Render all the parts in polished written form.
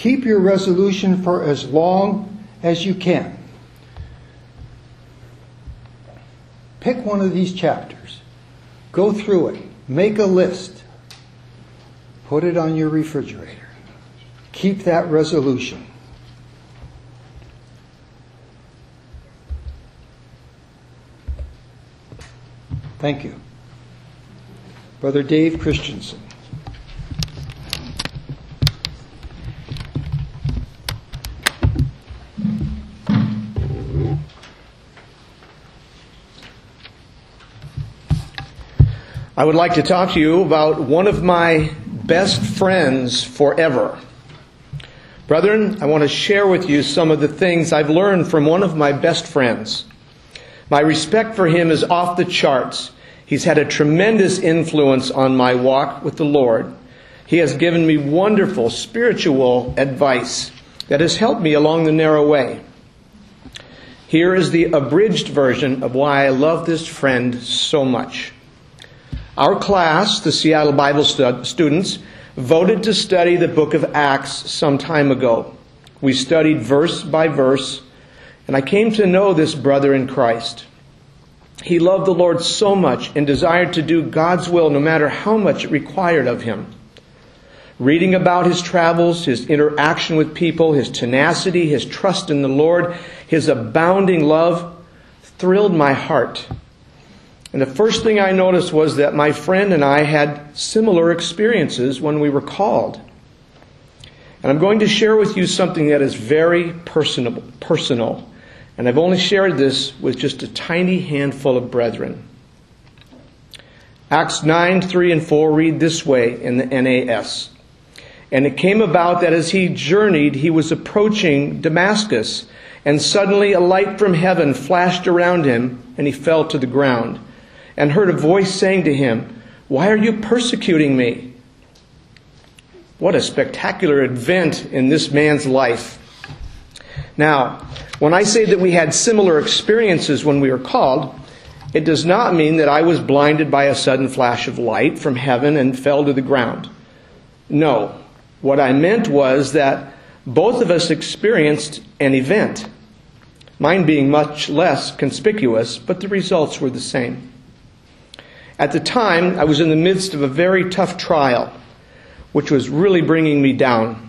Keep your resolution for as long as you can. Pick one of these chapters. Go through it. Make a list. Put it on your refrigerator. Keep that resolution. Thank you. Brother Dave Christensen. I would like to talk to you about one of my best friends forever. Brethren, I want to share with you some of the things I've learned from one of my best friends. My respect for him is off the charts. He's had a tremendous influence on my walk with the Lord. He has given me wonderful spiritual advice that has helped me along the narrow way. Here is the abridged version of why I love this friend so much. Our class, the Seattle Bible students, voted to study the book of Acts some time ago. We studied verse by verse, and I came to know this brother in Christ. He loved the Lord so much and desired to do God's will no matter how much it required of him. Reading about his travels, his interaction with people, his tenacity, his trust in the Lord, his abounding love thrilled my heart. And the first thing I noticed was that my friend and I had similar experiences when we were called. And I'm going to share with you something that is very personal. And I've only shared this with just a tiny handful of brethren. Acts 9, 3 and 4 read this way in the NAS. And it came about that as he journeyed, he was approaching Damascus, and suddenly a light from heaven flashed around him, and he fell to the ground, and heard a voice saying to him, "Why are you persecuting me?" What a spectacular event in this man's life. Now, when I say that we had similar experiences when we were called, it does not mean that I was blinded by a sudden flash of light from heaven and fell to the ground. No, what I meant was that both of us experienced an event, mine being much less conspicuous, but the results were the same. At the time, I was in the midst of a very tough trial, which was really bringing me down.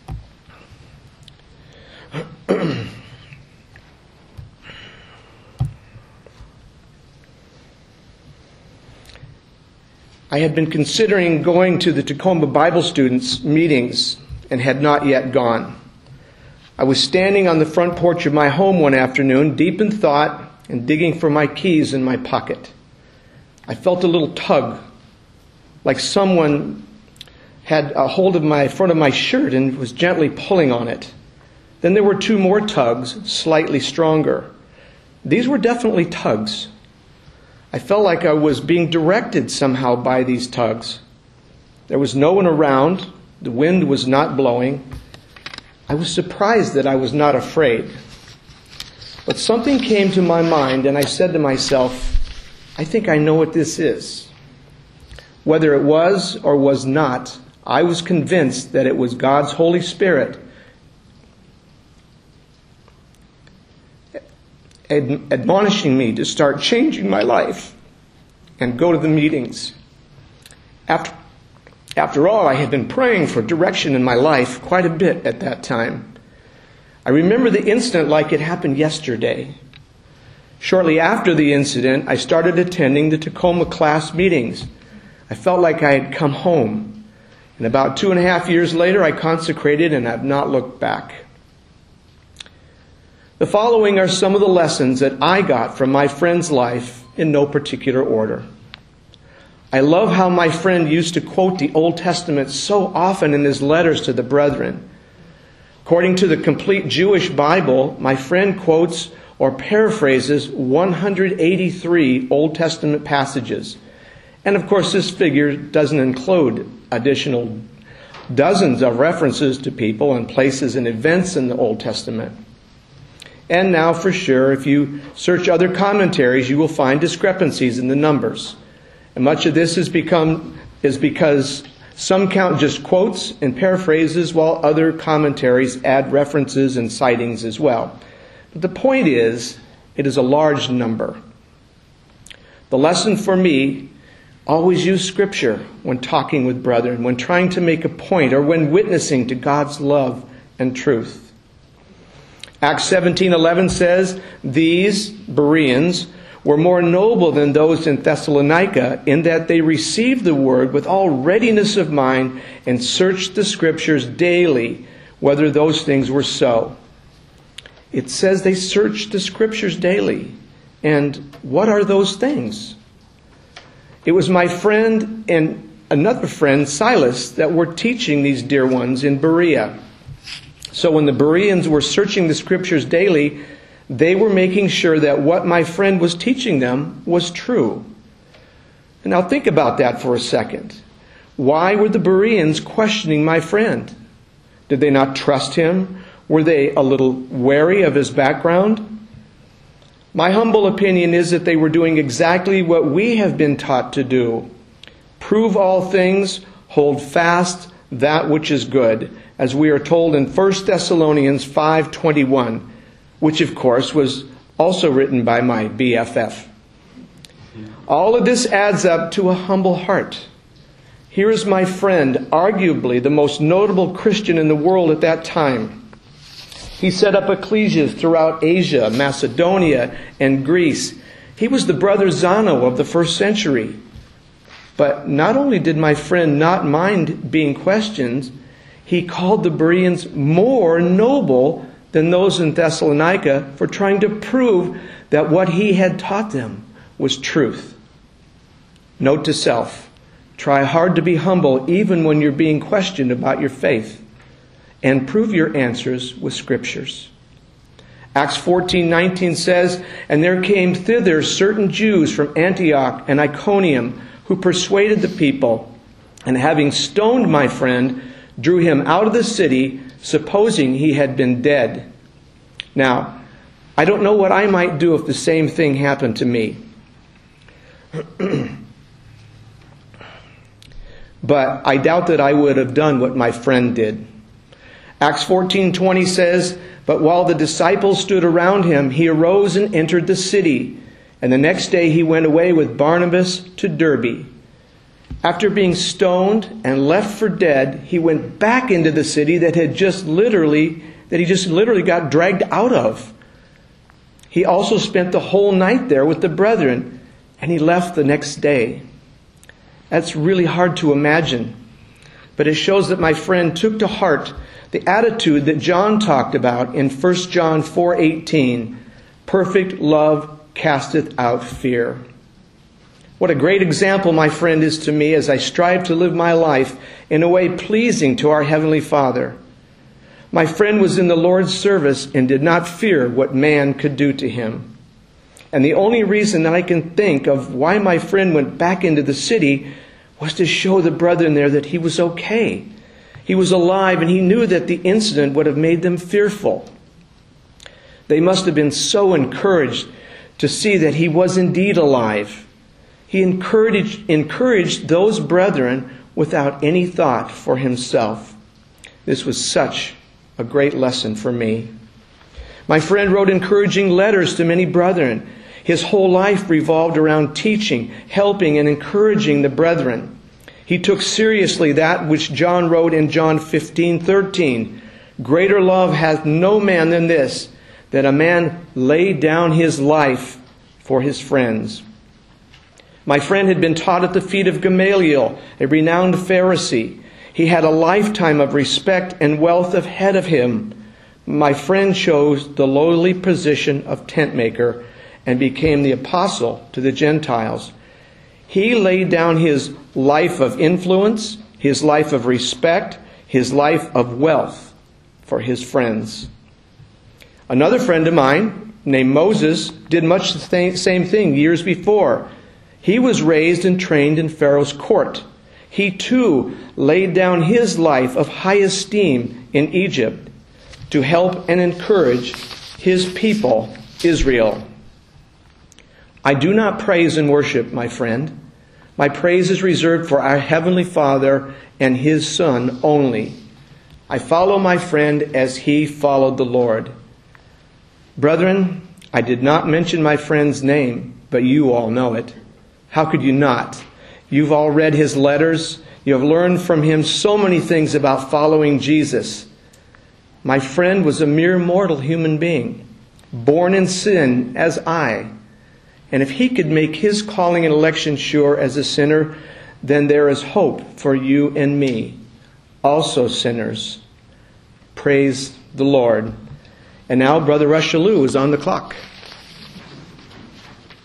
I had been considering going to the Tacoma Bible students' meetings and had not yet gone. I was standing on the front porch of my home one afternoon, deep in thought and digging for my keys in my pocket. I felt a little tug, like someone had a hold of my front of my shirt and was gently pulling on it. Then there were two more tugs, slightly stronger. These were definitely tugs. I felt like I was being directed somehow by these tugs. There was no one around. The wind was not blowing. I was surprised that I was not afraid. But something came to my mind, and I said to myself, I think I know what this is. Whether it was or was not, I was convinced that it was God's Holy Spirit admonishing me to start changing my life and go to the meetings. After all, I had been praying for direction in my life quite a bit at that time. I remember the incident like it happened yesterday. Shortly after the incident, I started attending the Tacoma class meetings. I felt like I had come home. And about 2.5 years later, I consecrated and have not looked back. The following are some of the lessons that I got from my friend's life in no particular order. I love how my friend used to quote the Old Testament so often in his letters to the brethren. According to the complete Jewish Bible, my friend quotes or paraphrases 183 Old Testament passages. And of course, this figure doesn't include additional dozens of references to people and places and events in the Old Testament. And now, for sure, if you search other commentaries, you will find discrepancies in the numbers. And much of this is because Some count just quotes and paraphrases, while other commentaries add references and citings as well. But the point is, it is a large number. The lesson for me: always use Scripture when talking with brethren, when trying to make a point, or when witnessing to God's love and truth. Acts 17:11 says, "These Bereans were more noble than those in Thessalonica, in that they received the word with all readiness of mind and searched the Scriptures daily, whether those things were so." It says they searched the Scriptures daily. And what are those things? It was my friend and another friend, Silas, that were teaching these dear ones in Berea. So when the Bereans were searching the Scriptures daily, they were making sure that what my friend was teaching them was true. And now think about that for a second. Why were the Bereans questioning my friend? Did they not trust him? Were they a little wary of his background? My humble opinion is that they were doing exactly what we have been taught to do. Prove all things, hold fast that which is good, as we are told in 1 Thessalonians 5:21, which of course was also written by my BFF. All of this adds up to a humble heart. Here is my friend, arguably the most notable Christian in the world at that time. He set up ecclesias throughout Asia, Macedonia, and Greece. He was the brother Zano of the first century. But not only did my friend not mind being questioned, he called the Bereans more noble than those in Thessalonica for trying to prove that what he had taught them was truth. Note to self: try hard to be humble even when you're being questioned about your faith, and prove your answers with Scriptures. Acts 14:19 says, "And there came thither certain Jews from Antioch and Iconium, who persuaded the people, and having stoned my friend, drew him out of the city, supposing he had been dead." Now, I don't know what I might do if the same thing happened to me. But I doubt that I would have done what my friend did. Acts 14:20 says, "But while the disciples stood around him, he arose and entered the city. And the next day he went away with Barnabas to Derbe. After being stoned and left for dead, he went back into the city that he just literally got dragged out of. He also spent the whole night there with the brethren, and he left the next day." That's really hard to imagine, but it shows that my friend took to heart the attitude that John talked about in 1 John 4:18, "Perfect love casteth out fear." What a great example my friend is to me as I strive to live my life in a way pleasing to our Heavenly Father. My friend was in the Lord's service and did not fear what man could do to him. And the only reason that I can think of why my friend went back into the city was to show the brethren there that he was okay. He was alive, and he knew that the incident would have made them fearful. They must have been so encouraged to see that he was indeed alive. He encouraged those brethren without any thought for himself. This was such a great lesson for me. My friend wrote encouraging letters to many brethren. His whole life revolved around teaching, helping, and encouraging the brethren. He took seriously that which John wrote in John 15:13. "Greater love hath no man than this, that a man lay down his life for his friends." My friend had been taught at the feet of Gamaliel, a renowned Pharisee. He had a lifetime of respect and wealth ahead of him. My friend chose the lowly position of tent maker and became the apostle to the Gentiles. He laid down his life of influence, his life of respect, his life of wealth for his friends. Another friend of mine, named Moses, did much the same thing years before. He was raised and trained in Pharaoh's court. He too laid down his life of high esteem in Egypt to help and encourage his people, Israel. I do not praise and worship, my friend. My praise is reserved for our Heavenly Father and His Son only. I follow my friend as he followed the Lord. Brethren, I did not mention my friend's name, but you all know it. How could you not? You've all read his letters. You have learned from him so many things about following Jesus. My friend was a mere mortal human being, born in sin as I. And if he could make his calling and election sure as a sinner, then there is hope for you and me, also sinners. Praise the Lord. And now Brother Rushalou is on the clock.